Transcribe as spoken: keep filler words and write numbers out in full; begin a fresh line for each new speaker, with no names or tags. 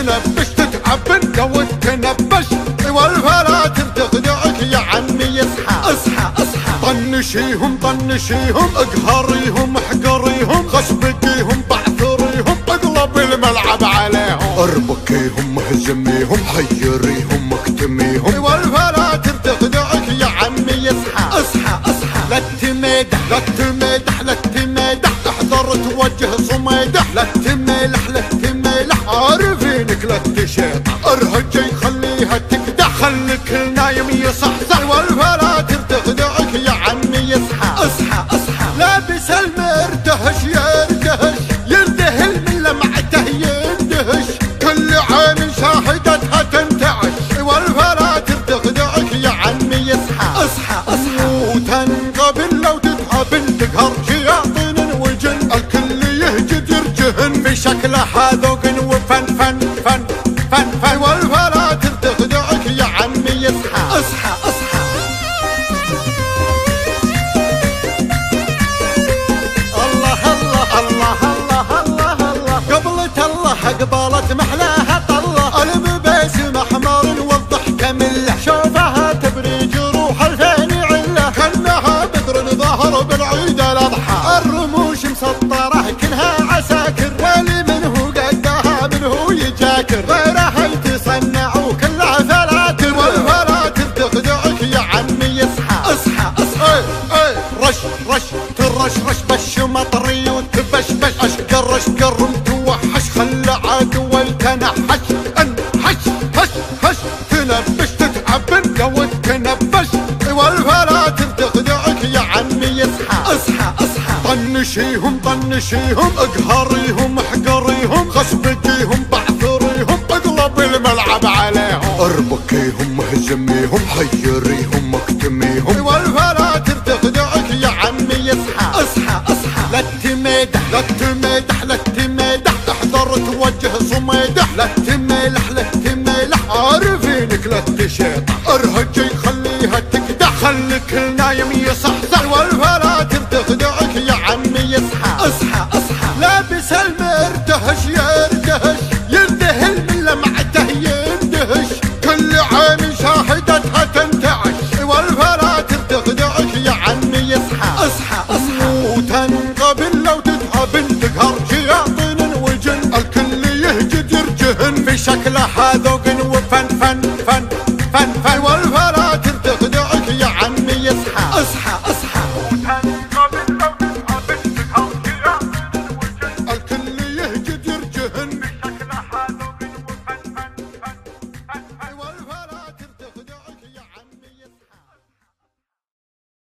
تنبش تتعب لو تنبش، والفلاتر تخدعك يا عمي اصحى اصحى اصحى. طنشيهم طنشيهم اقهريهم احقريهم، خشبكيهم بعثريهم اقلب الملعب عليهم، اربكيهم اهزميهم حيريهم اكتميهم، والفلاتر تخدعك يا عمي اصحى اصحى اصحى. لا تمدح لا تمدح لا تمدح، احذر توجه صميدح، لا تملح لا تملح عارفينك لا تشيطح، ارهجي خليها تكدح، خليك النايم يصحصح، والفلاتر تخدعك يا عمي اصحى اصحى اصحى. لابس المرتهش يرتهش يندهل من لمعته يندهش، كل عين شاهدتها تنتعش، والفلاتر تخدعك يا عمي اصحى اصحى اصحى. وتنقبل لو تتقابل تقهر شياطين وجن، الكل يهجد يرجهن في شكله حذوق وفن فن فن فن فن، والفلاتر تخدعك يا عمي اصحى اصحى اصحى. الله الله الله الله الله الله، قبلة الله قبلت محلاها طله، قلب باسم احمر والضحكه مله، شوفها تبري جروح الفين عله، كانها بدر ظهر بالعيد الاضحى، الرموش مسطره كلها عساكر، واللي منه قدها منه يجاكر، غيرها يتصنع وكلها فلاتر، والفلاتر تخدعك يا عمي اصحى اصحى اصحى. اي اي رش رش ترش رش بش مطري وتبشبش، اشقر اشقر متوحش خلى عدو يتنحش، انحش هش هش. تنبش تتعب لو تنبش، والفلاتر تخدعك يا عمي اصحى اصحى اصحى. طنشيهم طنشيهم اقهريهم احقريهم، خشبكيهم بعثريهم اقلب الملعب عليهم، اربكيهم اهزميهم حيريهم اكتميهم، والفلاتر تخدعك يا عمي اصحى اصحى اصحى. لا تمدح لا تمدح لا تمدح، احذر توجه صميدح، لا تملح لا تملح عارفينك لا تشيطح، ارهجي خليها تكدح، خليك النايم يصحصح، والفلاتر تخدعك يا عمي اصحى اصحى اصحى. لابس المرتهش يرتهش يندهل من لمعته يندهش، كل عين شاهدتها تنتعش، والفلاتر تخدعك يا عمي اصحى اصحى اصحى. وتنقبل لو تتقابل تقهر شياطين وجن، الكل يهجد يرجهن في شكله حذوق وفن فن